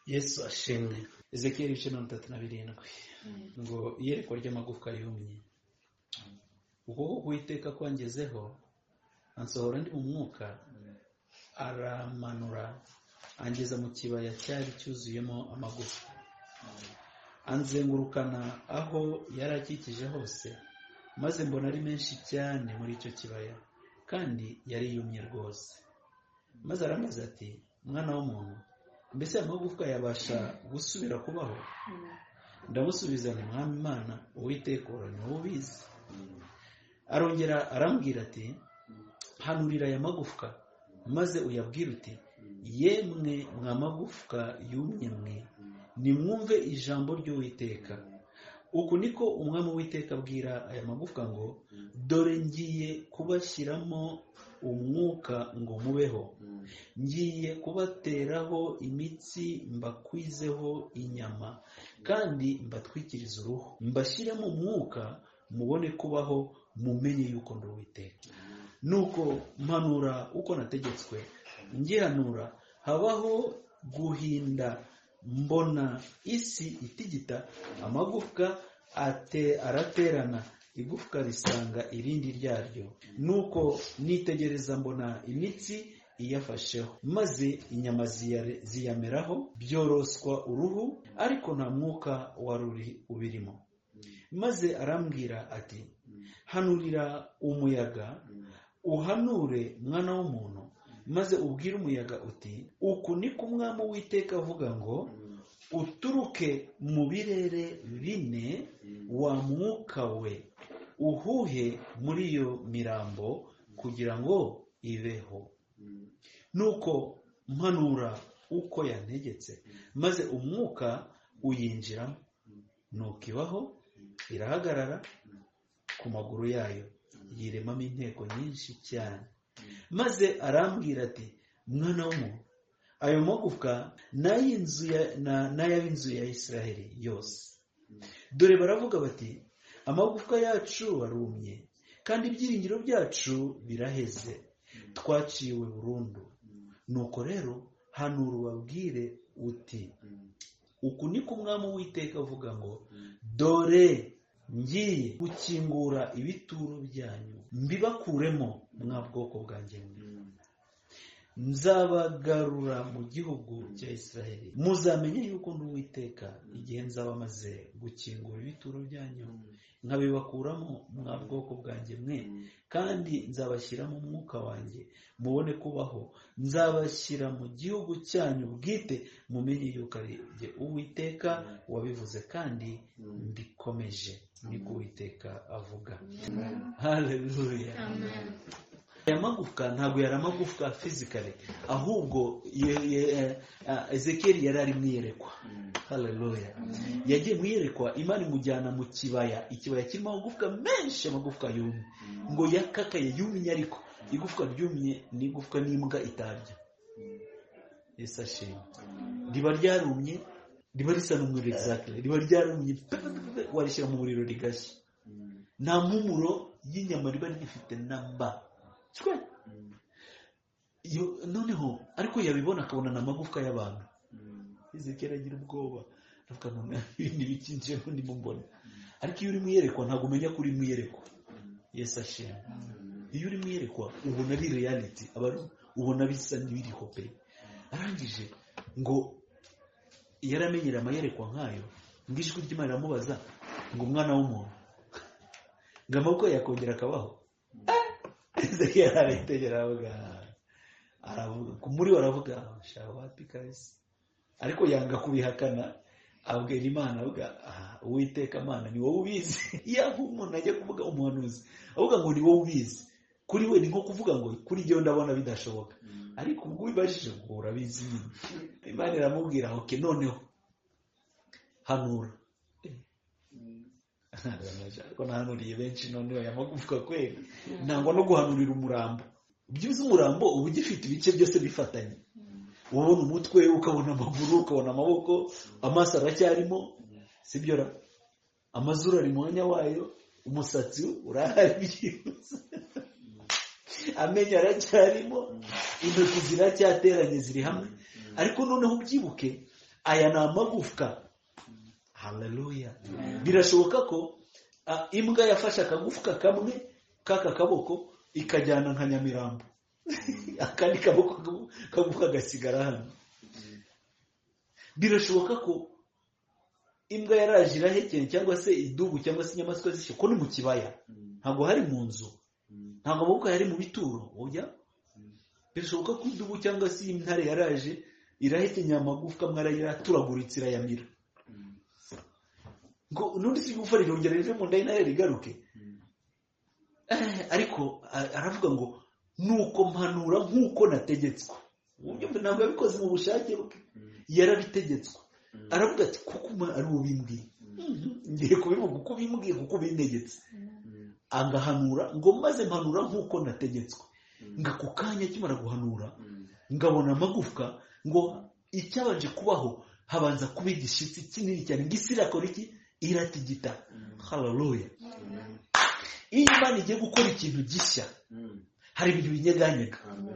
Yesu ashimwe. Ezekiel 37 ngo iyerekwa ry'amagufwa yumye. Ukuboko k'Uwiteka kwangezeho ansohora ndi mu mwuka, aramanura angeza mu kibaya cyari cyuzuyemo amagufwa, anzengurukana aho yari akikije hose, maze mbona ari menshi cyane muri icyo kibaya, kandi yari yumye rwose. Maze arambaza ati, mwana w'umuntu, mbese amagufwa yabasha gusubira kubaho? Ndamusubiza nti, Mwami Imana, Uwiteka ni wowe ubizi. Arongera arambwira ati, hanurira aya magufwa, maze uyabwire uti, yemwe mwa magufwa yumye mwe, nimwumve ijambo ry'Uwiteka. Uku niko umwami w'Uwiteka abwira aya magufwa ngo, dore ngiye kubashyiramo umwuka ngo mubeho, ngiye kubateraho imitsi, mbakwizeho inyama, kandi mbatwikirize uruhu, mbashyiremo umwuka, mubone kubaho, mumenye yuko ndi Uwiteka. Nuko mpanura uko nategetswe, ngihanura habaho guhinda, mbona isi itigita, amagufwa araterana, igufwa risanga irindi ryaryo. Nuko nitegereza mbona imitsi iyafasheho, maze inyama ziyameraho, byoroswa uruhu, ariko nta mwuka wari ubirimo. Maze arambwira ati, hanurira umuyaga, uhanure mwana w'umuntu, maze ubwire umuyaga uti, uku niko umwami w'Uwiteka avuga ngo, uturuke mu birere bine, wa mwuka we, uhuhe muri iyo mirambo kugira ngo ibeho. Nuko mpanura uko yantegetse, maze umwuka uyinjiramo, nuko ibaho, irahagarara ku maguru yayo, yiremamo inteko nyinshi cyane. Maze arambwira ati, mwana w'umuntu, ayo magufwa n'ay'inzu ya Isiraheli yose, dore baravuga bati, amagufwa yacu arumye, kandi ibyiringiro byacu biraheze, twaciwe burundu. Nuko rero hanura ubabwire uti, uku niko umwami w'Uwiteka avuga ngo, dore ngiye gukingura ibituro byanyu, mbibakuremo mwa bwoko bwanjye mwe, nzabagarura mu gihugu cya Isiraheli. Muzamenye yuko ndi Uwiteka igihe nzaba maze gukingura ibituro byanyu, nkabibakuramo mwa bwoko bwanjye mwe, kandi nzabashyiramo umwuka wanjye, mubone kubaho. Nzabashyira mu gihugu cyanyu bwite, mumenye yuko ari jye Uwiteka wabivuze kandi mbikomeje. Niko Uwiteka avuga. Haleluya. Aya magufwa ntabwo yari amagufwa physically, ahubwo Ezekiel yari ari mwiyerekwa. Haleluya. Yagiye mwiyerekwa, Imana imujyana mu kibaya, ikibaya kirimo amagufwa menshi, amagufwa yumye, ngo yakakaye yumye, ariko igufwa ryumye ni igufwa n'imbwa itarya. Yesu ashimwe. Riba ryarumye, riba risa n'umuriro exactly, riba ryarumye, warishyira mu muriro rigashya, nta mpumuro y'inyama riba rifite namba. Noneho ariko yabibona akabona n'amagufwa y'abantu. Ezekiel agira ubwoba, avuga none ibindi bikinjemo ndimo mbona. Ariko iyo uri mwiyerekwa ntabwo umenya ko uri mwiyerekwa. Yesu ashimwe. Iyo uri mwiyerekwa ubona ari reality, ubona bisa n'ibiriho pe. Arangije ngo yaramenyera amayerekwa nkayo, ngo ijwi ry'Imana riramubaza ngo, umwana w'umuntu, ngo amaboko yakongera akabaho? Ezekiel aritegera aravuga muri aravuga wapi kabisa, ariko yanga kubihakana, abwira Imana avuga, Uwiteka Mana ni wowe ubizi. Iyo umuntu ajya kuvuga umuhanuzi avuga ngo ni wowe ubizi, kuri we ni nko kuvuga ngo kuri jyewe ndabona bidashoboka, ariko ubwo ubibajije ngo urabizi nyine. Imana iramubwira, okay, noneho hanura. Ariko nahanuriye benshi, noneho aya magufwa kweli nangwa no guhanurira umurambo. Byibuze umurambo uba ugifite ibice byose bifatanye, ubona umutwe, ukabona amaguru, ukabona amaboko, amaso aracyarimo, sibyo ra? Amazuru ari mu mwanya wayo, umusatsi urahari byibuze, amenyo aracyarimo, intoki ziracyateranye ziri hamwe. Ariko noneho ubyibuke, aya ni amagufwa. Haleluya. Birashoboka ko imbwa yafashe akagufwa kamwe k'aka kaboko ikajyana nka Nyamirambo akandi kaboko kagufwa gasigara hano. Birashoboka ko imbwa yaraje irahekeye cyangwa se idubu cyangwa se inyamaswa zishe ko ni mu kibaya, ntabwo hari mu nzu, ntabwo amaboko yari mu bituro. Oya, birashoboka ko idubu cyangwa se intare yaraje irahekenya amagufwa mwarayaturaguritse irayamira ngo nundi si gufara irongera rive mu nda y'intare rigaruke. Ariko aravuga ngo nuko mpanura nk'uko nategetswe. Uburyo ntabwo yabikoze mu bushake bwe, yarabitegetswe. Aravuga ati kuko ari ubimbwiye, ngiye kubivuga uko bimbwiye kuko bintegetse. Agahanura ngo maze mpanura nk'uko nategetswe. Nga ku kanya kimara guhanura ngabona amagufwa, ngo icyabanje kubaho habanza kuba igishitsi kinini cyane, ngisira iki iratigita. Haleluya. Iyo Imana igiye gukora ikintu gishya hari ibintu binyeganyega.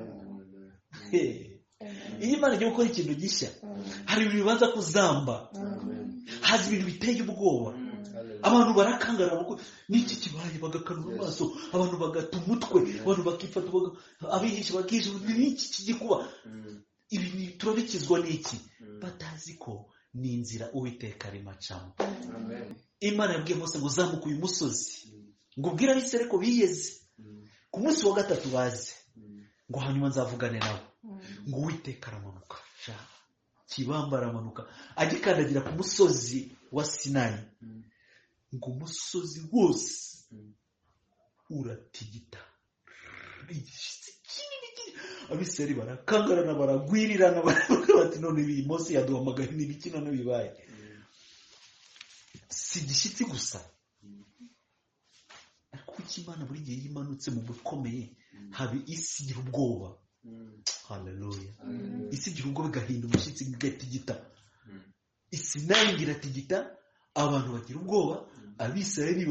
Iyo Imana igiye gukora ikintu gishya hari ibintu bibanza kuzamba, haza ibintu biteye ubwoba. Abantu barakangara n'iki kibaye, bagakanura amaso, abantu bagata umutwe, abantu bakifata, abihisha bakije n'iki kigiye kuba. Ibi turabikizwa n'iki? Batazi ko ni inzira Uwiteka arimo acamo. Imana yabwiye Mose ngo zamuka uyu musozi, ngo ubwire Abisirayeli ko biyeze, ku munsi wa gatatu baze, ngo hanyuma nzavugane nabo. Ngo Uwiteka aramanuka, kibamba aramanuka, agikandagira ku musozi wa Sinayi, ngo umusozi wose uratigita. Abisirayeli barakangarana, baragwirirana, bati none ibi Mose yaduhamagaye n'ibiki none bibaye. Si igishitsi gusa, ariko Imana buri gihe yimanutse mu bukomeye habe isi igira ubwoba. Haleluya. Isi igira ubwoba igahinda umushyitsi igatigita. Isi nayo iratigita, abantu bagira ubwoba, Abisirayeli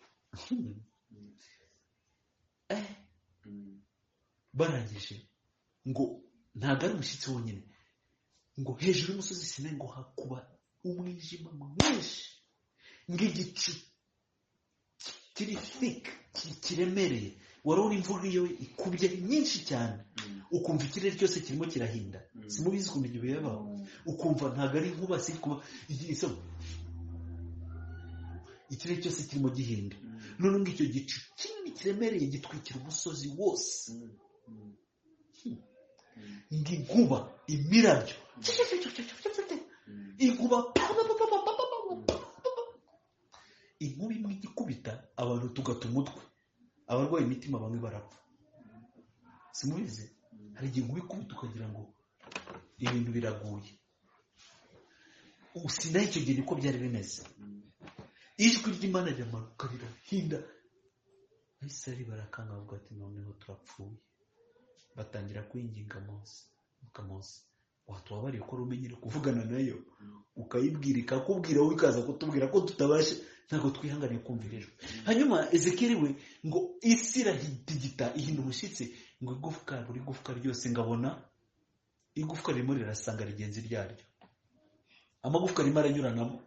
barangije ngo ntabwo ari umushyitsi wonyine, ngo hejuru y'umusozi Sinayi ngo hakuba umwijima mwinshi, ng'igicu kiri thick, kiremereye. Warabona imvura iyo ikubye nyinshi cyane, ukumva ikirere cyose kirimo kirahinda. Simubizi ukuntu ibyo bibaho, ukumva ntabwo ari inkuba si kuba ikirere cyose kirimo gihinda. None ngicyo gicu kinini kiremereye gitwikira umusozi wose, ng'inkuba, imirabyo, inkuba, inkuba imwe igikubita abantu tugata umutwe, abarwaye imitima bamwe barapfa. Simubizi, hari igihe inkuba ikubita ukagira ngo ibintu biraguye. Sinayi icyo gihe niko byari bimeze. Ijwi ry'Imana riramanuka rirahinda, Abisirayeli barakanga bavuga ati noneho turapfuye. Batangira kwinginga Mose, watubabariye ko rumenyere kuvugana nayo, ukayibwira ikakubwira, wowe ikaza kutubwira ko tutabashe, ntabwo twihanganiye kumvira ijwi. Hanyuma Ezekiyeli we ngo isi iratigita, ihinda umushyitsi, ngo igufwa, buri gufwa ryose ngabona igufwa ririmo rirasanga rigenzi ryaryo. Amagufwa arimo aranyuranamo.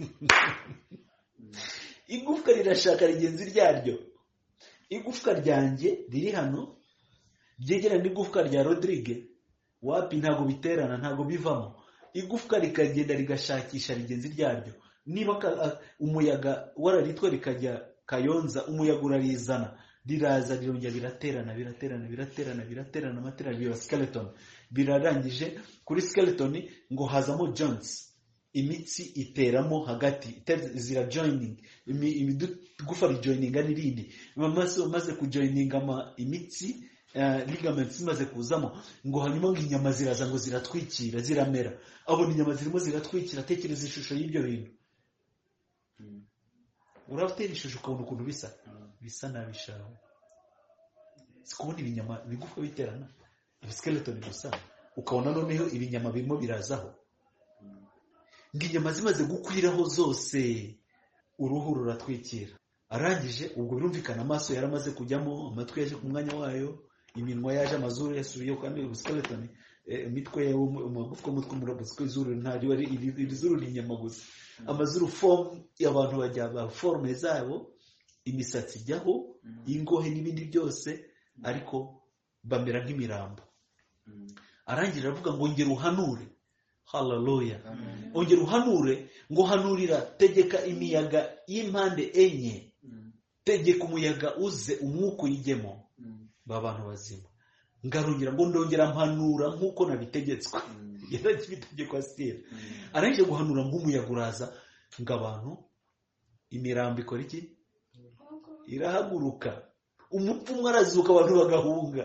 Igufwa rirashaka rigenzi ryaryo. Igufwa ryanjye riri hano ryegerana n'igufwa rya Rodrigue, wapi ntabwo biterana, ntabwo bivamo. Igufwa rikagenda rigashakisha rigenzi ryaryo. Niba umuyaga wararitwe rikajya Kayonza, umuyaga urarizana, riraza rirongera biraterana, amaterano ya skeleton. Birarangije kuri skeleton ngo hazamo joints, imitsi iteramo hagati, zira joining, imigufa rijoininga n'irindi. Maze kujoininga imitsi, ligaments maze kuzamo, ngo hanyuma ngo inyama ziraza ngo ziratwikira, ziramera. Abona inyama zirimo ziratwikira, tekereza ishusho y'ibyo bintu. Urabutera ishusho ukabona ukuntu bisa nabi shawe. Sikubona ibinyama bigufa biterana, skeleton gusa, ukabona noneho ibinyama birimo birazaho. Nginyama zimaze gukwiraho zose, uruhu ruratwikira. Arangije ubwo birumvikana, amaso yaramaze kujyamo, amatwi yaje ku mwanya wayo, iminwa yaje, amazuru yasubiyeho, kandi skeleton imitwe yabo amagufwa umutwe murabuze ko izuru ntabyo ari iri zuru ni inyama gusa amazuru form y'abantu bajya ba forme zabo imisatsi ijyaho ingohe n'ibindi byose ariko bamera nk'imirambo arangira avuga ngo ngera uhanure haleluya ongera uhanure ngo hanurira tegeka imiyaga y'impande enye tegeka umuyaga uze umwuka uyijyemo babantu bazima ngarongera ngo ndongera mpanura nk'uko nabitegetswe yaragiye itegeko asitera arangije guhanura nk'umuyaga uraza ngo abantu imirambo ikora iki irahaguruka umupfu umwe arazuka abantu bagahunga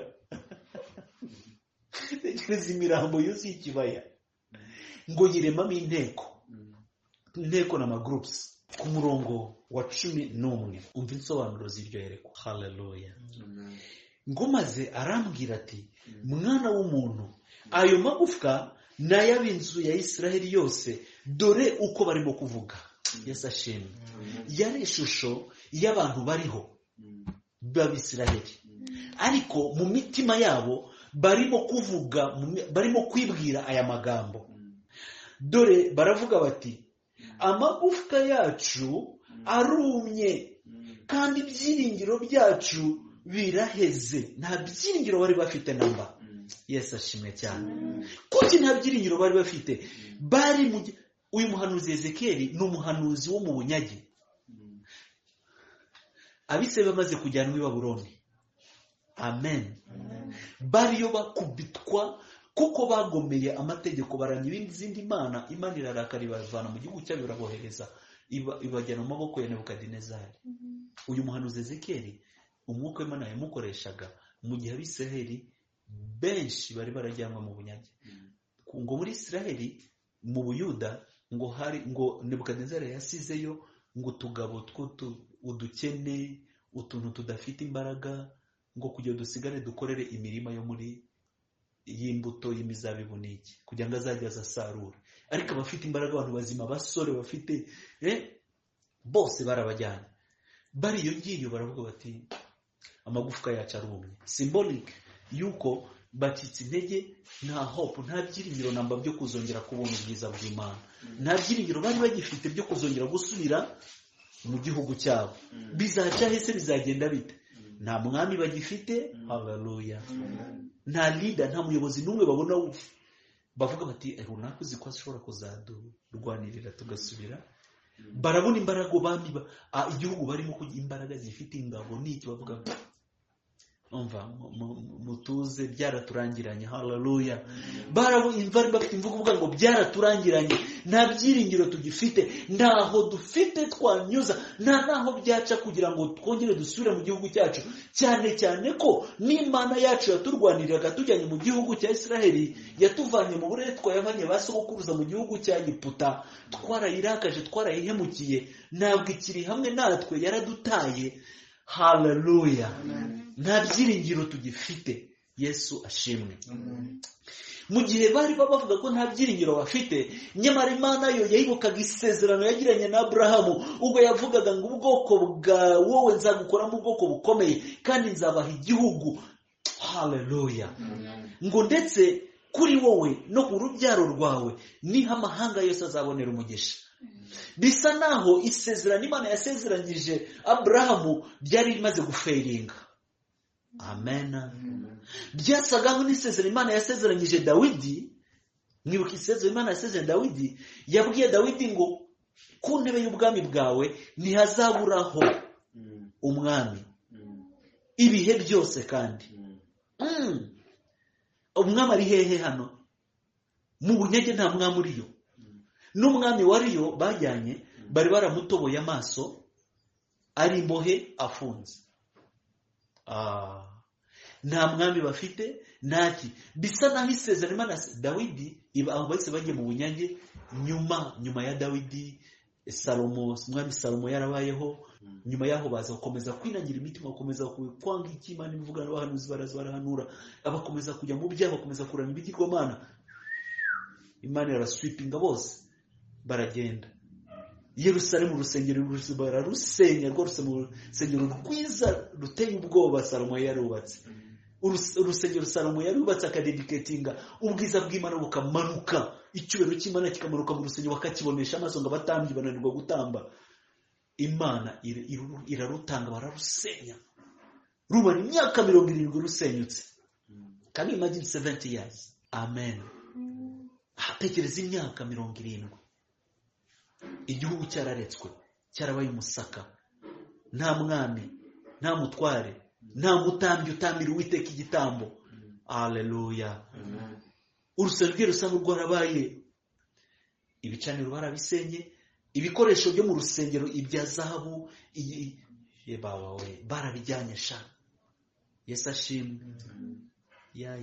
tekereza imirambo yuzuye ikibaya ngo yiremamo inteko n'amagroups ku murongo wa 11 umva insobanuro z'iryo yerekwa haleluya ngo maze arambwira ati mwana w'umuntu ayo magufwa n'ay'ab'inzu ya Isiraheli yose dore uko barimo kuvuga Yesu ashimwe yari ishusho y'abantu bariho b'Abisiraheli ariko mu mitima yabo barimo kuvuga barimo kwibwira aya magambo dore baravuga bati amagufwa yacu arumye kandi ibyiringiro byacu biraheze nta byiringiro bari bafite namba Yesu ashimwe cyane kuki nta byiringiro bari bafite bari uyu muhanuzi Ezekieli ni umuhanuzi wo mu bunyage abise bamaze kujyanwa i Babuloni amen bariyo bakubitwa kuko bagomeye amategeko baranya izindi imana irarakari bavana mu gihugu cyabo birabohereza ibajyana mu maboko ya Nebukadinezari uyu muhanuzi Ezekieli umwuka w'Imana yamukoreshaga mu gihe Abisiraheli benshi bari barajyanwa mu bunyage ngo muri Isiraheli mu Buyuda ngo Nebukadinezari yasizeyo ngo tugabo udukene utuntu tudafite imbaraga ngo kugira dusigare dukorere imirima yo muri y'imbuto y'imizabibu n'iki kugira ngo azajya azasarura ariko abafite imbaraga abantu bazima basore bafite bose barabajyana bari iyo ngiyo baravuga bati amagufwa yacu arumye symbolic yuko bacitse intege nta hope nta byiringiro namba byo kuzongera kubona ubwiza bw'Imana nta byiringiro bari bagifite byo kuzongera gusubira mu gihugu cyabo bizaca hese bizagenda bite nta mwami bagifite haleluya nta leader nta muyobozi n'umwe babona bavuga bati runaka uzi ko ashobora kuzadurwanirira tugasubira barabona imbaraga bandi igihugu barimo kugira imbaraga zifite ingabo n'iki bavuga umva mutuze byaraturangiranye haleluya imvari bafite imvugo uvuga ngo byaraturangiranye nta byiringiro tugifite ntaho dufite twanyuza naho byaca kugira ngo twongere dusubire mu gihugu cyacu cyane cyane ko n'Imana yacu yaturwaniriraga tujyanye mu gihugu cya Isiraheli yatuvanye mu buretwa yavanye basokuruza mu gihugu cya Egiputa twarayirakaje twarayihemukiye ntabwo ikiri hamwe natwe yaradutaye haleluya nta byiringiro tugifite Yesu ashimwe mu gihe bari bavuga ko nta byiringiro bafite nyamara Imana yo yayibukaga isezerano yagiranye na Abrahamu ubwo yavugaga ngo ubwoko bwa wowe nzagukoramo ubwoko bukomeye kandi nzabaha igihugu haleluya ngo ndetse kuri wowe no ku rubyaro rwawe niho amahanga yose azabonera umugisha bisa naho isezerano Imana yasezeranyije Abrahamu byari rimaze guferinga amen byasaga nko n'isezerano Imana yasezeranyije Dawidi mwibuka isezerano Imana yasezeranyije Dawidi yabwiye Dawidi ngo ku ntebe y'ubwami bwawe ntihazaburaho umwami ibihe byose kandi umwami ari hehe hano mu bunyage nta mwami uriyo n'umwami wariyo bajyanye bari baramutoboye amaso ari imbohe afunze nta mwami bafite ntaki bisa naho isezerano Imana Dawidi aho bahise bagiye mu bunyage nyuma ya Dawidi umwami Salomo yarabayeho nyuma yaho baza gukomeza kwinangira imitima gukomeza kwanga ikimana imvuga n'abahanuzi barahanura abakomeza kujya mu byaha bakomeza kurana ibigirwamana Imana yaraswipinga bose baragenda Yerusalemu urusengero bararusenya rwose mu rusengero rwiza ruteye ubwoba Salomo yarubatse urusengero Salomo yarubatse akadediketinga, ubwiza bw'Imana bukamanuka, icyubahiro cy'Imana kikamanuka mu rusengero bakakibonesha amaso ngo abatambyi bananirwa gutamba. Imana irarutanga bararusenya, rumara imyaka 70 rusenyutse. Can you imagine 70 years? Amen. Hatekereza imyaka 70 igihugu cyararetswe, cyarabaye umusaka, nta mwami, nta mutware, nta mutambyi utambira Uwiteka igitambo. Haleluya. Urusengero rusanzwe rwarabaye, ibicaniro barabisenye, ibikoresho byo mu rusengero ibya zahabu barabijyanye sha. Yesu ashimwe. Ya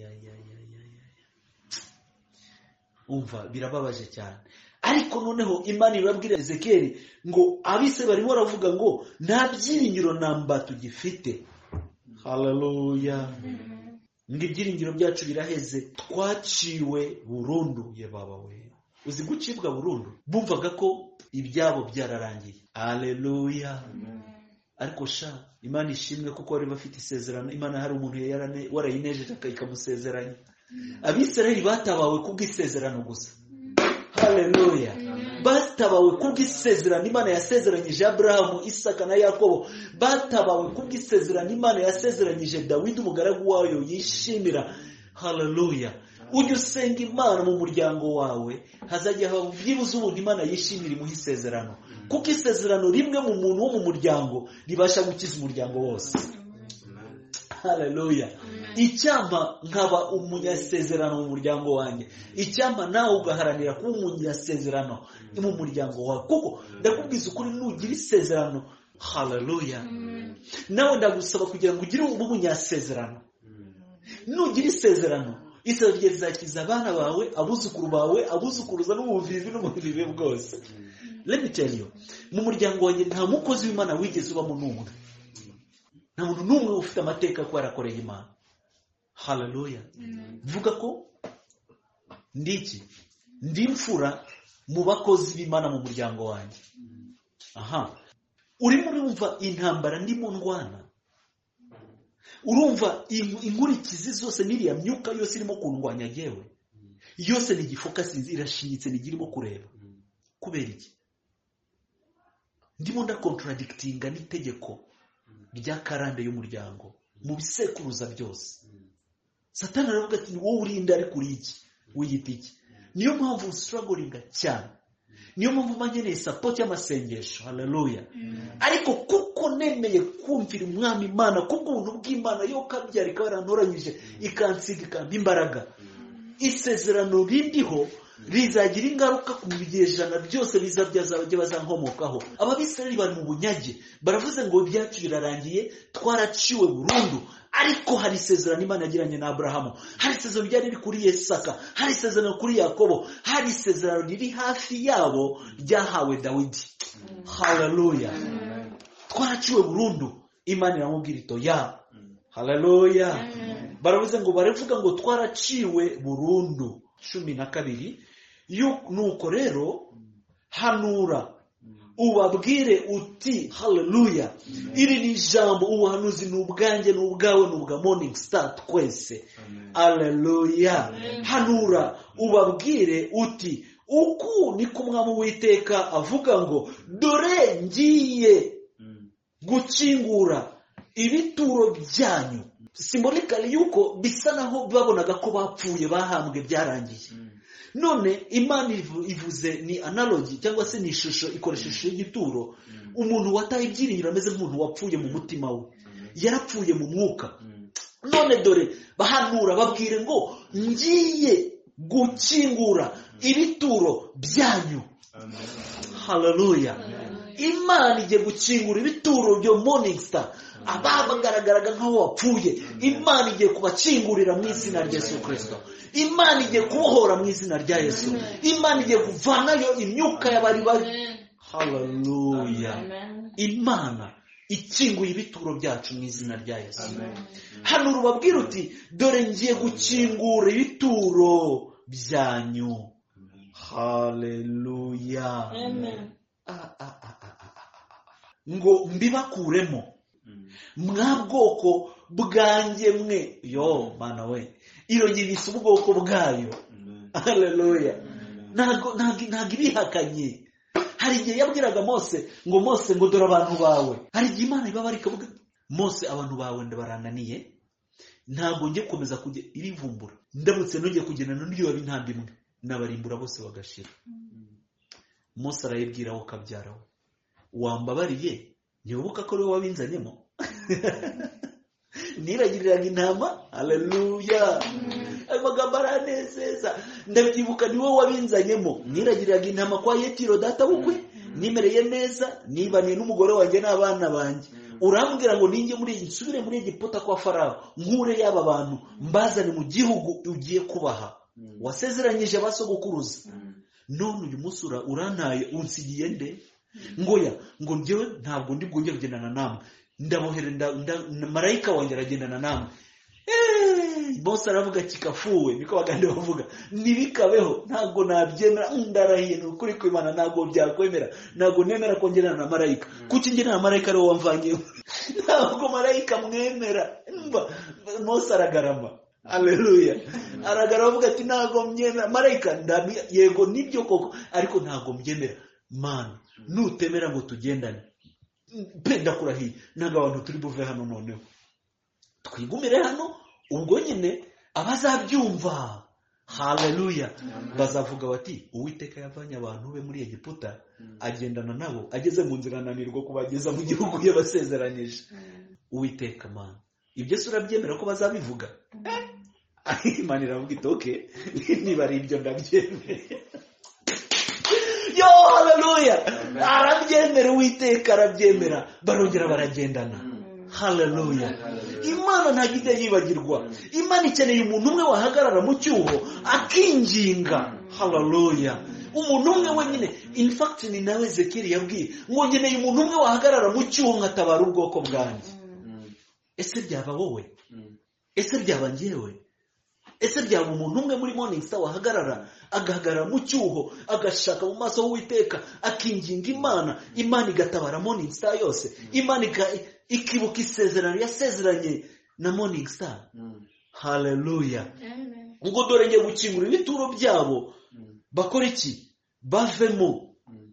umva birababaje cyane. Ariko noneho Imana irabwira Ezekiel ngo abise barimo baravuga ngo nta byiringiro namba tugifite. Haleluya. Ngo ibyiringiro byacu biraheze, twaciwe burundu. Ye baba we, uzi gucibwa burundu? Bumvaga ko ibyabo byararangiye. Haleluya. Ariko sha Imana ishimwe kuko bari bafite isezerano. Imana hari umuntu warayinejeje ikamusezeranya. Abisirayeli batabawe kubw'isezerano gusa. Haleluya. Batabawe kubw'isezerano Imana yasezeranyije Abrahamu, Isaka na Yakobo. Batabawe kubw'isezerano Imana yasezeranyije Dawidi umugaragu wayo yishimira. Haleluya. Ujye usenga Imana mu muryango wawe, hazajya haba byibuze ubundi Imana yishimira imuha isezerano, kuko isezerano rimwe mu muntu wo mu muryango ribasha gukiza umuryango wose. Haleluya. Icyampa nkaba umunyasezerano mu muryango wanjye, icyampa nawe ugaharanira kuba umunyasezerano mu muryango wawe, kuko ndakubwiza ukuri nugira isezerano. Haleluya. Nawe ndagusaba kugira ngo ugire umunyasezerano. Nugira isezerano, isezerano rizakiza abana bawe, abuzukuru bawe, abuzukuruza n'ubuvivi n'ubuvivi bwose. Let me tell you, mu muryango wanjye nta mukozi w'Imana wigeze ubamo n'umwe. Nta muntu n'umwe ufite amateka ko yarakoreye Imana. Haleluya. Vuga ko ndiki ndi imfura mu bakozi b'Imana mu muryango wanjye. Urimo urumva intambara ndimo ndwana? Urumva inkurikizi zose n'iriya myuka yose irimo kundwanya yewe? Yose ni gifocus irashinyitse nigirimo kureba. Kubera iki? Ndimo contradictinga n'itegeko rya karande y'umuryango mu bisekuruza byose. Satani aravuga ati wowe urinda ari kuri iki, wiyita iki? Niyo mpamvu strugglinga cyane, niyo mpamvu manyeneye support y'amasengesho. Haleluya. Ariko kuko nemeye kumvira umwami Imana, kubw'ubuntu bw'Imana yo kabyara ikabarantoranyije ikansiga ikampa imbaraga, isezerano rindiho rizagira ingaruka ku bigejana byose bizabyazabaje bazankomokaho. Ababisirayeli bari mu bunyage, baravuze ngo ibyacu birarangiye, twaraciwe burundu. Ariko hari isezerano Imana yagiranye na Abrahamu, hari isezerano ryari riri kuri Isaka, hari isezerano kuri Yakobo, hari isezerano riri hafi yabo ryahawe Dawidi. Haleluya. Twaraciwe burundu. Imana iramubwira ito ya. Haleluya. Baravuze ngo baravuga ngo twaraciwe burundu. 12 nuko rero hanura ubabwire uti haleluya. Iri ni jambo, ubuhanuzi n'ubwanjye n'ubwawe n'ubwa Morning Star twese. Haleluya. Hanura ubabwire uti uku niko Umwami Uwiteka avuga ngo dore ngiye gukingura ibituro byanyu. Symbolically yuko bisa naho babonaga ko bapfuye bahambwe byarangiye. None Imana ivuze ni analogy cyangwa se ni ishusho, ikoresha ishusho y'igituro. Umuntu wataye ibyiringiro ameze nk'umuntu wapfuye mu mutima we, yarapfuye mu mwuka. None dore bahanura babwire ngo ngiye gukingura ibituro byanyu. Haleluya. Imana igiye gukingura ibituro byo Morning Star. Abagaragaraga nkaho wapfuye, Imana igiye kubakingurira mu izina rya Yesu Kristo. Imana igiye kubohora mu izina rya Yesu. Imana igiye kuvanayo imyuka y'abari bari. Haleluya. Imana ikinguye ibituro byacu mu izina rya Yesu. Hano rubabwira uti dore ngiye gukingura ibituro byanyu. Haleluya. Ngo mbibakuremo mwa bwoko bwanjye mwe. Yo mana we, irongera isa ubwoko bwayo. Haleluya. Ntabwo ibihakanye. Hari igihe yabwiraga Mose ngo dore abantu bawe. Hari igihe Imana ibabara ikavuga Mose, abantu bawe ndabarananiye, ntabwo ngiye gukomeza kujya irivumbura. Ndamutse nongeye kugendana n'iryo b'intambwe imwe, nabarimbura bose bagashira. Mose arayibwiraho kabyaraho, wambabariye ntibuka ko ariwe wabinzanyemo. Niragiriraga intama. Haleluya. Ayo magambo aranezeza. Ndabyibuka ni wowe wabinzanyemo. Niragiriraga intama kwa Yetiro data bukwe, nimereye neza, nibaniye n'umugore wanjye n'abana banjye. Urambwira ngo ninjye nsubire muri Egiputa kwa Farawo, nkure y'aba bantu, mbazane mu gihugu ugiye kubaha, wasezeranyije abasogokuruza. None uyu munsi urantaye, unsigiye nde? Ngo njyewe ntabwo ndi bwongere kugendana namwe, ndabohere marayika wanjye aragendana namwe. Mose aravuga kikafuwe, niko bagande bavuga, nibikabeho, ntabwo nabyemera. Ndarahiye n'ukuri kw'Imana, ntabwo byakwemera, ntabwo nemera ko ngendana na marayika. Kuki ngendana na marayika ariwo wamvanyeho? Ntabwo marayika mwemera. Mose aragarama. Haleluya. Aragarama avuga ati ntabwo mbyemera marayika. Yego nibyo koko, ariko ntabwo mbyemera. Mana, nutemera ngo tugendane, penda kurahiye, ntabwo abantu turi buve hano noneho, twigumire hano. Ubwo nyine abazabyumva, haleluya, bazavuga bati Uwiteka yavanye abantu be muri Egiputa, agendana nabo, ageze mu nzira ananirwa kubageza mu gihugu yabasezeranyije. Uwiteka Mana, ibyo se urabyemera ko bazabivuga? Imana iravuga iti okay, niba ari ibyo ndabyemera. Yo, haleluya. Arabyemera, Uwiteka arabyemera, barongera baragendana. Haleluya. Imana ntabwo ijya yibagirwa. Imana ikeneye umuntu umwe wahagarara mu cyuho akinginga. Haleluya. Umuntu umwe wenyine. In fact ni nawe Ezekiel yabwiye ngo ngeneye umuntu umwe wahagarara mu cyuho ngatabara ubwoko bwanjye. Ese byaba wowe? Ese byaba njyewe? Ese byaba umuntu umwe muri Morning Star wahagarara agahagarara mu cyuho agashaka mu maso y'Uwiteka akinginga Imana, Imana igatabara Morning Star yose, Imana ikibuka isezerano yasezeranye na Morning Star. Haleluya. Ngo dore ngiye gukingura ibituro byabo, bakora iki? Bavemo.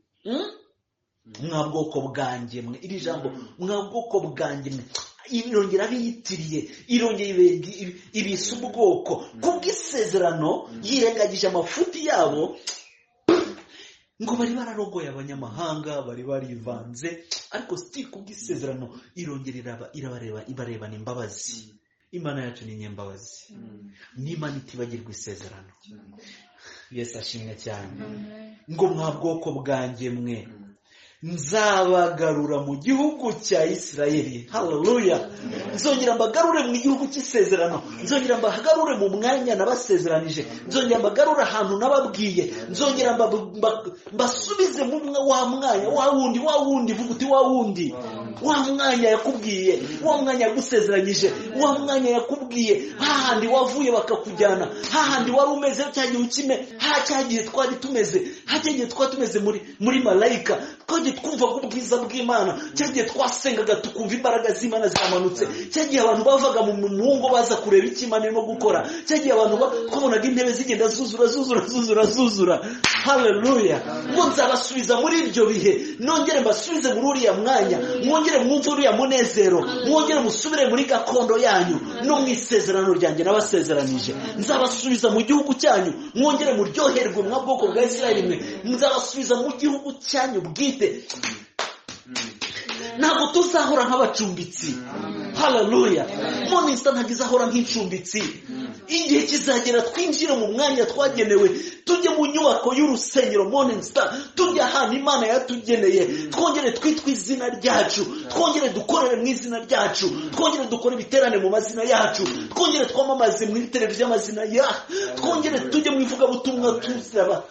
Mwa bwoko bwanjye mwe. Iri jambo mwa bwoko bwanjye mwe irongera biyitiriye, irongera ibisa ubwoko kubw'isezerano, yirengagije amafuti yabo. Ngo bari bararogoye abanyamahanga, bari barivanze, ariko still kubw'isezerano irongera ibarebana imbabazi. Imana yacu ni nyembabazi. N'Imana itibagirwa isezerano. Yesu ashimwe cyane. Ngo mwa bwoko bwanjye mwe, nzabagarura mu gihugu cya Isirayeli. Haleluya. Nzongera mbagarure mu gihugu cy'isezerano, nzongera mbagarure mu mwanya nabasezeranije, nzongera mbagarure ahantu nababwiye, nzongera mbasubize mu wa mwanya wa wundi vuga uti wa wundi, wa mwanya yakubwiye, wa mwanya yagusezeranyije, wa mwanya yakubwiye, hahandi wavuye bakakujyana, hahandi wari umeze cyagiye ukime, cyagiye twari tumeze, cyagiye twari tumeze muri malayika, twagiye twumva ubwiza bw'Imana, cyagiye twasengaga tukumva imbaraga z'Imana zamanutse, cyagiye abantu bavaga mu ngo baza kureba icyo Imana irimo gukora, cyagiye abantu twabonaga intebe zigenda zuzura. Haleluya. Ngo nzabasubiza muri ibyo bihe, nongere mbasubize muri uriya mwanya, mwongere mwumve uriya munezero, mwongere musubire muri gakondo yanyu no mu isezerano ryanjye nabasezeranije. Nzabasubiza mu gihugu cyanyu, mwongere muryoherwe mwa bwoko bwa Isirayeli mwe, nzabasubiza mu gihugu cyanyu bwite. Ntabwo tuzahora nk'abacumbitsi. Haleluya. Morning Star ntabwo izahora nk'icumbitsi. Igihe kizagera twinjire mu mwanya twagenewe, tujye mu nyubako y'urusengero Morning Star, tujye ahantu Imana yatugeneye, twongere twitwe izina ryacu, twongere dukorere mu izina ryacu, twongere dukore ibiterane mu mazina yacu, twongere twamamaze mu televiziyo amazina twongere tujye mu ivugabutumwa tuzaba.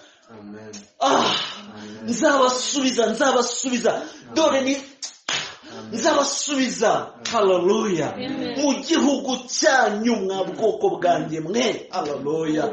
Nzabasubiza dore ni nzabasubiza. Haleluya. Mu gihugu cyanyu mwa bwoko bwanjye mwe. Haleluya.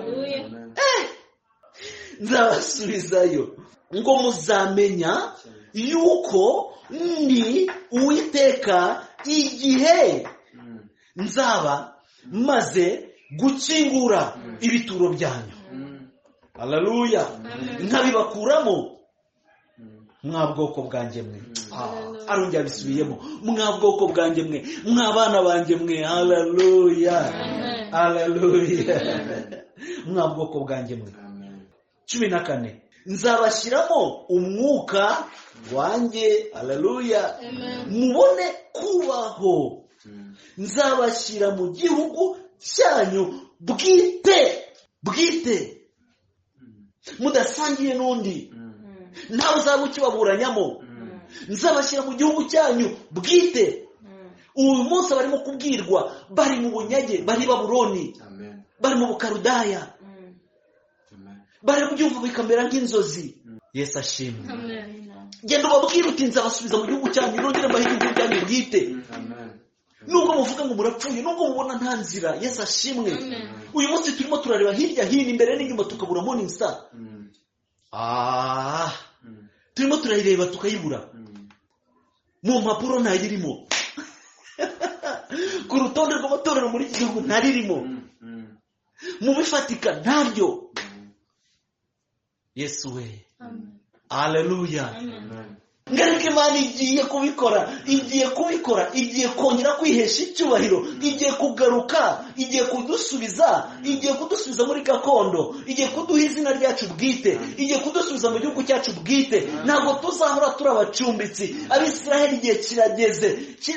Nzabasubizayo. Ngo muzamenya yuko ni Uwiteka igihe nzaba maze gukingura ibituro byanyu. Haleluya. Nkabibakuramo mwa bwoko bwanjye mwe. Arongera bisubiyemo, mwa bwoko bwanjye mwe, mwa bana banjye mwe. Haleluya. Haleluya. Mwa bwoko bwanjye mwe. 14 nzabashyiramo umwuka wanjye. Haleluya. Mubone kubaho. Nzabashyira mu gihugu cyanyu bwite mudasangiye n'undi, ntawe uzaba ukibaburanyamo. Nzabashyira mu gihugu cyanyu bwite. Uyu munsi barimo kubwirwa, bari mu bunyage, bari Babuloni, bari mu Bukarudaya, bari kubyumva bikamera nk'inzozi. Yesu ashimwe. Genda ubabwire uti nzabasubiza mu gihugu cyanyu, nongere mbahe igihugu cyanyu bwite. Nubwo muvuga ngo murapfuye, nubwo mubona nta nzira, Yesu ashimwe. Uyu munsi turimo turareba hirya hino, imbere n'inyuma, tukabura morning star. Turimo turayireba tukayibura. Mu mpapuro ntayirimo. Ku rutonde rw'amatorero muri iki gihugu ntaririmo. Mu bifatika ntaryo. Yesu we. Haleluya. Ngaruka Imana igiye kubikora, igiye kongera kwihesha icyubahiro, igiye kugaruka, igiye kudusubiza muri gakondo, igiye kuduha izina ryacu bwite, igiye kudusubiza mu gihugu cyacu bwite. Ntabwo tuzahora turi abacumbitsi. Abisiraheli igihe kirageze.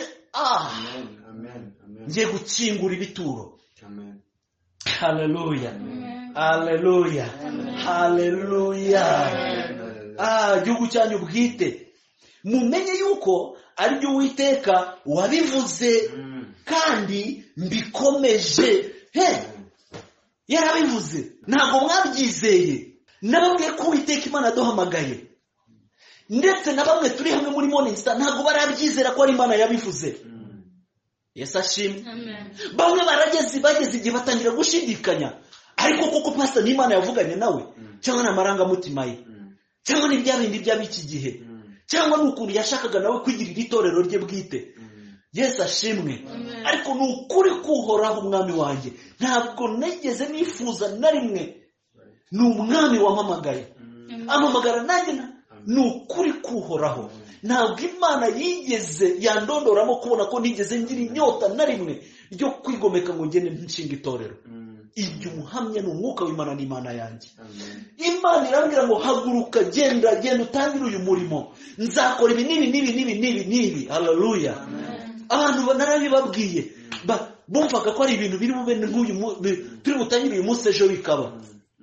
Ngiye gukingura ibituro. Haleluya. Haleluya. Haleluya. Igihugu cyanyu bwite. Mumenye yuko ari byo Uwiteka wabivuze kandi mbikomeje. Yarabivuze. Ntabwo mwabyizeye. Nababwiye ko Uwiteka Imana yaduhamagaye. Ndetse na bamwe turi hamwe muri Morning Star ntabwo barabyizera ko ari Imana yabivuze. Yesu ashimwe. Bamwe bageze igihe batangira gushidikanya. Ariko kuko pastor n'Imana yavuganye nawe, cyangwa n'amarangamutima ye, cyangwa n'ibya bindi by'abiki gihe, cyangwa n'ukuntu yashakaga nawe kwigirira itorero rye bwite. Yesu ashimwe. Ariko n'ukuri kuhoraho umwami wanjye, ntabwo nigeze nifuza na rimwe. Ni umwami wampamagaye, amamagara nanjye. N'ukuri kuhoraho, ntabwo Imana yigeze yandondoramo kubona ko nigeze ngira inyota na rimwe ryo kwigomeka ngo ngende nshinga itorero. Ibyo umuhamya ni umwuka w'Imana n'Imana yanjye. Imana irambwira ngo haguruka, genda utangire uyu murimo, nzakora ibi n'ibi. Haleluya. Abantu narabibabwiye, bumvaga ko ari ibintu biri bube nk'uyu turi butangire uyu munsi ejo bikaba.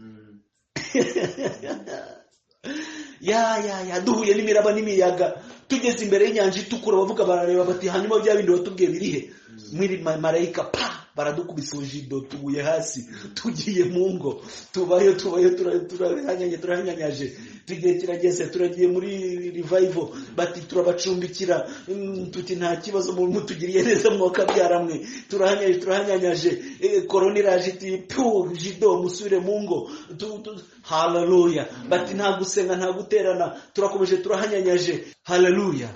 Duhuye n'imiraba n'imiyaga, tugeze imbere y'inyanja itukura, bavuga barareba bati hanyuma bya bindi watubwiye birihe? Mwiri marayika baradukubise ujido, tuguye hasi, tugiye mu ngo, tubayo turahanyanyaje. Tugiye kirageze, turagiye muri revival, bati turabacumbikira, tuti nta kibazo mutugiriye neza mwaka byaramwe. Turahanyanyaje, korona iraje iti jido musubire mu ngo. Haleluya. Bati nta gusenga nta guterana, turakomeje turahanyanyaje. Haleluya.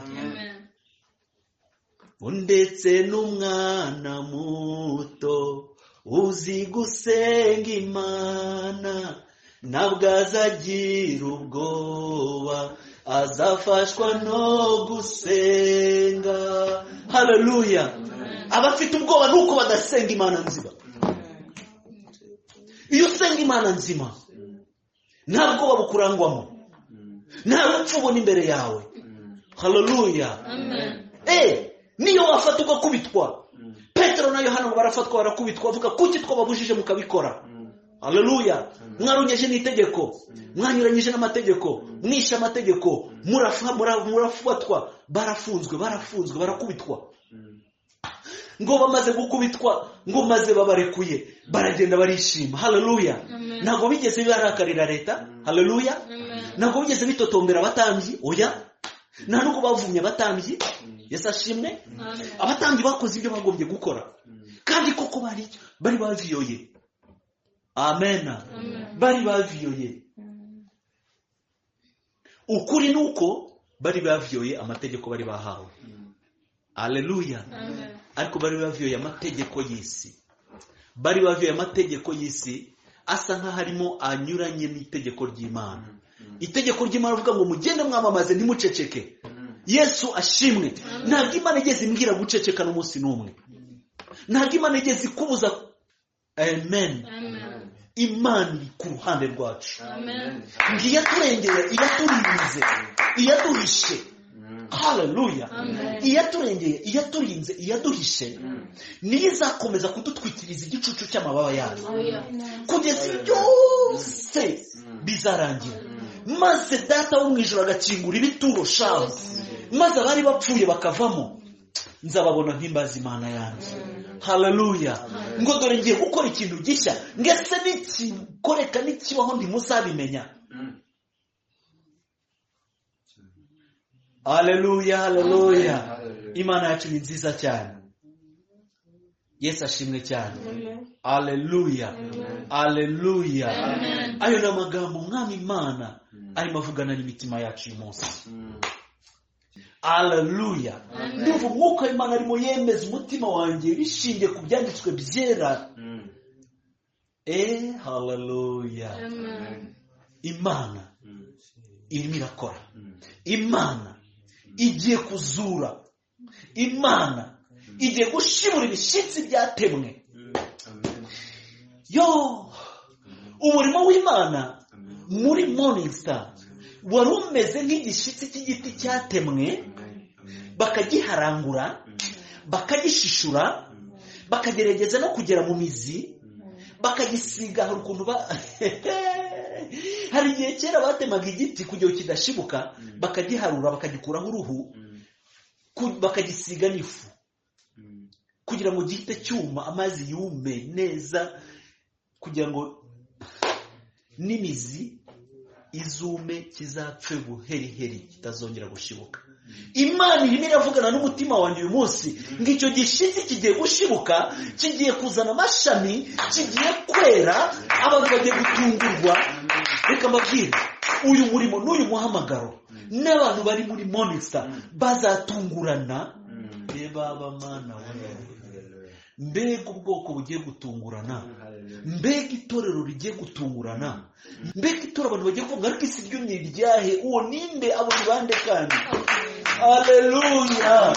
Ndetse n'umwana muto uzi gusenga Imana, ntabwo azagira ubwoba, azafashwa no gusenga. Haleluya. Abafite ubwoba nuko badasenga Imana nzima. Iyo usenga Imana nzima, nta bwoba bukurangwamo, nta rupfu ubona imbere yawe. Haleluya. Niyo wafata ugakubitwa, Petero na Yohana barafatwa barakubitwa, bavuga kuki twababujije mukabikora. Haleluya. Mwarunyeje n'itegeko, mwanyuranyije n'amategeko, mwishe amategeko, murafatwa, barafunzwe, barakubitwa. Ngo bamaze gukubitwa, ngo maze babarekuye, baragenda barishima. Haleluya. Ntabwo bigeze barakarira leta. Haleluya. Ntabwo bigeze bitotombera abatambyi. Oya. Nta nuko bavumye abatambyi. Yesu ashimwe. Abatambyi bakoze ibyo bagombye gukora, kandi koko bari baviyoye. Amen. Bari baviyoye. Ukuri nuko bari baviyoye amategeko bari bahawe. Haleluya. Ariko bari bavuye amategeko y'isi. Bari bavuye amategeko y'isi asa nka harimo anyuranye n'itegeko ry'Imana. Itegeko ry'Imana avuga ngo mugende mwamamaze ntimuceceke. Yesu ashimwe. Ntabwo Imana igeze imbwira guceceka n'umunsi n'umwe. Ntabwo Imana igeze ikubuza. Amen. Imana iri ku ruhande rwacu. Ngiye turengeye, iyaturinze, iyaduhishe. Haleluya. Iyaturengeye, iyaturinze, iyaduhishe. Niyo izakomeza kudutwikiriza igicucu cy'amababa yayo. Kugeza byose bizarangira. Maze data wo mu ijuru agakingura ibituro shaho. Maze abari bapfuye bakavamo. Nzababona nk'imbazi Imana yanjye. Haleluya. Ngo dore ngiye gukora ikintu gishya. Ngese n'ikikoreka n'ikibaho ntimuzabimenya. Haleluya, haleluya. Imana yacu ni nziza cyane. Yesu ashimwe cyane. Haleluya. Haleluya. Ayo ni amagambo umwami Imana arimo avugana n'imitima yacu uyu munsi. Haleluya. Ndumva umwuka w'Imana arimo yemeza umutima wanjye bishingiye ku byanditswe byera. Haleluya. Imana irimo irakora. Imana igiye kuzura. Imana igiye gushibura ibishitsi byatemwe. Yo, umurimo w'Imana muri Morning Star wari umeze nk'igishitsi cy'igiti cyatemwe, bakagiharangura, bakagishishura, bakagerageza no kugera mu mizi, bakagisiga. Hari ukuntu hari igihe kera batemaga igiti kugira ngo kidashibuka, bakagiharura, bakagikuraho uruhu, bakagisiga n'ifu kugira ngo gihite cyuma, amazi yume neza, kugira ngo n'imizi izume, kizapfe buheriheri, kitazongera gushibuka. Imana irimo iravugana n'umutima wanjye uyu munsi ngicyo gishitsi kigiye gushibuka, kigiye kuzana amashami, kigiye kwera, abantu bagiye gutungurwa. Reka mbabwire, uyu murimo n'uyu muhamagaro n'abantu bari muri Morning Star bazatungurana. Baba Mana we, mbega ubwoko bugiye gutungurana, mbega itorero rigiye gutungurana, mbega itorero abantu bagiye kuvuga ariko isi ryo ni iryahe, uwo ninde, abo ni bande kandi. Haleluya.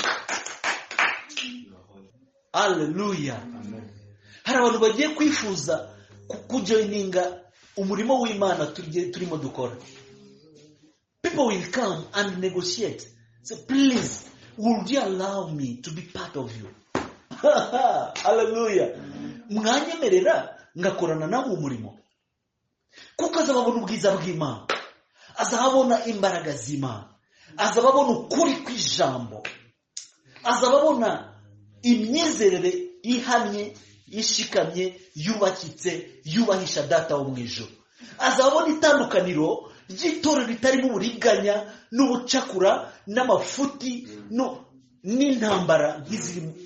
Haleluya. Hari abantu bagiye kwifuza kujoininga umurimo w'Imana turimo dukora. People will come and negotiate. So please, would you allow me to be part of you? Hallelujah. Mwanyemerera ngakorana nawe umurimo. Kuko azababona ubwiza bw'Imana, azababona imbaraga z'Imana, azababona ukuri kw'ijambo, azababona imyizerere ihamye, ishikamye, yubakitse, yubahisha data wo mu ijuru. Azababona itandukaniro ry'itorero ritarimo uburiganya n'ubucakura n'amafuti n'intambara nk'izirimo.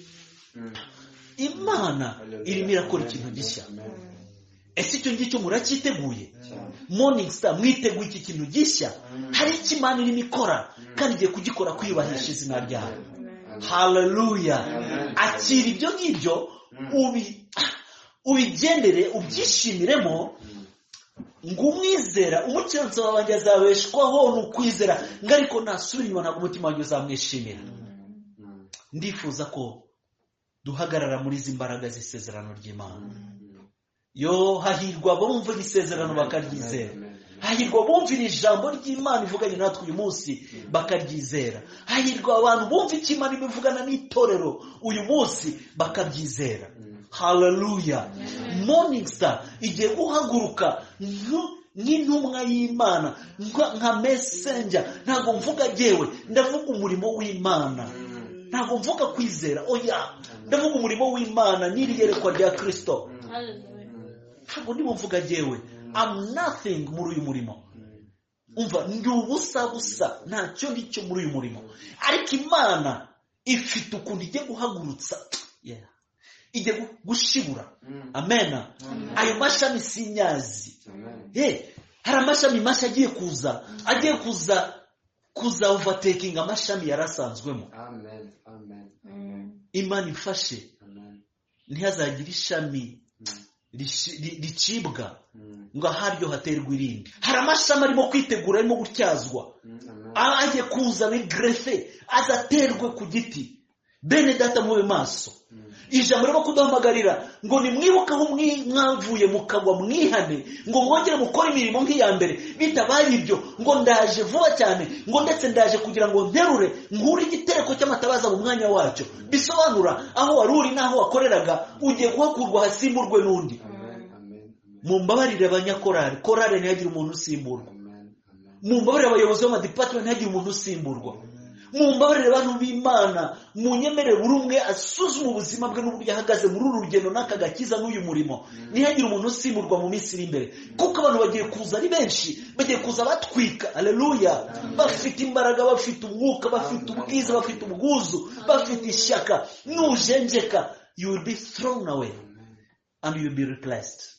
Imana irimo irakora ikintu gishya. Ese icyo ngicyo muracyiteguye? Morning Star mwiteguye iki kintu gishya? Hari icyo Imana irimo ikora kandi igiye kugikora kwiyubahisha izina ryayo. Haleluya. Akira ibyo ngibyo, ubigendere, ubyishimiremo. Ngo umwizera, umukiranutsi wanjye azabeshwaho n'ukwizera, ngo ariko nasubira inyuma ntabwo umutima wanjye uzamwishimira. Ndifuza ko duhagarara muri izi mbaraga z'isezerano ry'Imana. Yo, hahirwa bumva isezerano bakaryizera. Hahirwa bumvira ijambo ry'Imana ivuganye natwe uyu munsi bakaryizera. Hahirwa abantu bumva icyo Imana ibivugana n'itorero uyu munsi bakabyizera. Hallelujah. Morning Star igiye guhaguruka nk'intumwa y'Imana, nka messenger. Ntabwo mvuga jewe, ndavuga umurimo w'Imana. Ntabwo mvuga kwizera, oya, ndavuga umurimo w'Imana n'iriyerekwa rya Kristo. Ntabwo ndimo mvuga jewe, I'm nothing muri uyu murimo. Umva, ndi ubusa busa, ntacyo ndicyo muri uyu murimo. Ariko Imana ifite ukuntu igiye guhagurutsa, igiye gushibura. Amen. Ayo mashami sinyazi. Hari amashami mashya agiye kuza kuzawuvatekinga amashami yarasanzwemo. Amen. Amen. Imana ifashe ntihazagire ishami ricibwa ngo aharyo haterwa irindi. Hari amashami arimo kwitegura, arimo gutyazwa, agiye kuzana grefe azaterwe ku giti. Bene data mube maso. Ijambo rimo kuduhamagarira ngo nimwibuke aho mwavuye mukagwa, mwihane, ngo mwongere mukore imirimo nk'iya mbere. Bitabaye ibyo ngo ndaje vuba cyane, ngo ndetse ndaje kugira ngo nterure nkure igitereko cy'amatabaza mu mwanya wacyo. Bisobanura aho wari uri n'aho wakoreraga ugiye guhakurwa hasimburwe n'undi. Mumbabarire abanyakorari, korari ntihagire umuntu usimburwa. Mumbabarire abayobozi b'amadepartment ntihagire umuntu usimburwa. Mumbabarire abantu b'Imana, munyemerere buri umwe asuzume ubuzima bwe n'uburyo ahagaze muri uru rugendo n'aka gakiza n'uyu murimo. Ntihagire umuntu usimburwa mu minsi iri imbere, kuko abantu bagiye kuza ari benshi, bagiye kuza batwika. Haleluya! Bafite imbaraga, bafite umwuka, bafite ubwiza, bafite ubwuzu, bafite ishyaka. Nujenjeka, you will be thrown away and you will be replaced.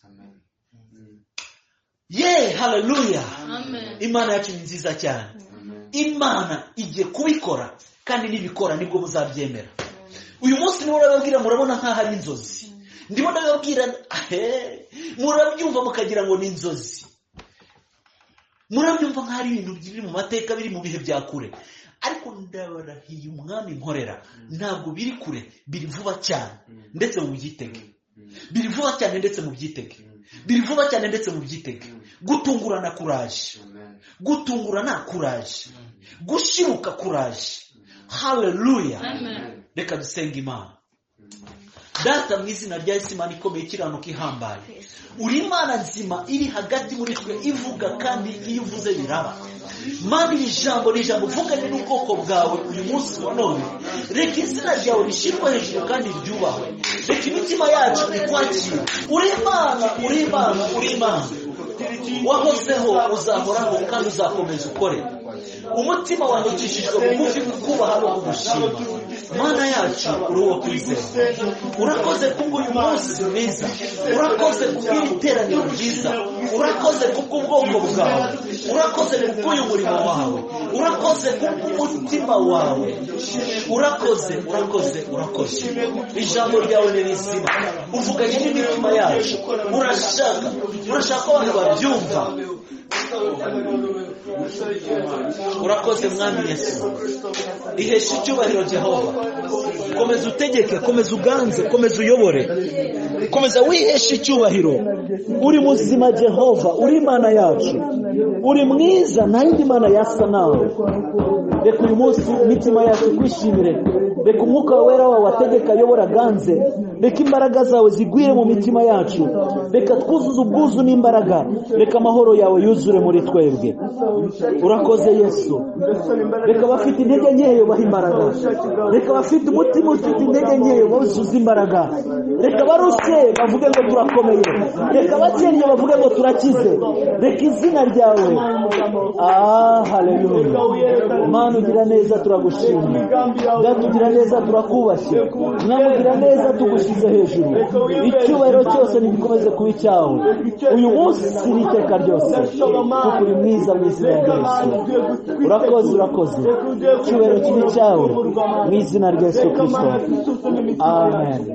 Yeah, haleluya. Imana yacu ni nziza cyane. Imana igiye kubikora, kandi nibikora nibwo muzabyemera. Uyu munsi niwo urababwira, murabona nkaho ari inzozi. Ndimo ndababwira, murabyumva mukagira ngo ni inzozi. Murabyumva nkaho ari ibintu biri mu mateka, biri mu bihe bya kure. Ariko ndabarahiye umwami nkorera, ntabwo biri kure, biri vuba cyane ndetse mu byitege. Biri vuba cyane ndetse mu byitege. Biri vuba cyane ndetse mu byitege. Gutungurana kuraje. Gutungurana kuraje. Gushiruka kuraje. Haleluya. Reka dusenge Imana. Data mu izina rya Yesu, Imana ikomeye, ikiranuka, ihambaye. Uri Imana nzima iri hagati muri twe, ivuga kandi iyo uvuze biraba. Mana, iri jambo ni ijambo uvuganye n'ubwoko bwawe uyu munsi wa none. Reka izina ryawe rishyirwe hejuru kandi ryubahwe. Reka imitima yacu ikwakire. Uri Imana, uri Imana, uri Imana. Wahozeho, uzahoraho kandi uzakomeza ukore. Umutima wandikishijwe bugufi kukubaha no kugushima. Mana yacu, uri uwo kwizera. Urakoze kubw'uyu munsi mwiza. Urakoze kubw'iri teraniro ryiza. Urakoze kubw'ubwoko bwawe. Urakoze kubw'uyu murimo wawe. Urakoze kubw'umutima wawe. Urakoze, urakoze, urakoze. Ijambo ryawe ni rizima. Uvuganye n'imitima yacu. Urashaka abantu babyumva. Urakoze mwami Yesu. Ihesha icyubahiro Jehova. Komeza utegeke, komeza uganze, komeza uyobore. Komeza wihesha icyubahiro. Uri muzima Jehova, uri Imana yacu. Uri mwiza, nta yindi Mana yasa nawe. Reka uyu munsi imitima yacu kwishimire. Reka umwuka wera wawe wategeka, ayobora, aganze. Reka imbaraga zawe zigwire mu mitima yacu. Reka twuzuze ubwuzu n'imbaraga. Reka amahoro yawe yuzure muri twebwe. Urakoze Yesu. Reka bafite intege nkeyo baha imbaraga. Reka bafite umutima ufite intege nkeyo bawuzuze imbaraga. Reka barushye bavuge ngo turakomeye. Reka bakennye bavuge ngo turakize. Reka izina ryawe. Haleluya. Mana ugira neza, turagushimye. Datugira neza, turakubashye. Mwamugira neza, tugushyize hejuru. Icyubahiro cyose nigikomeze kuba icyawe uyu munsi n'iteka ryose, kuko uri mwiza mu izina rya Yesu. Urakoze. Icyubahiro kibe cyawe mu izina rya Yesu Kristo. Amen.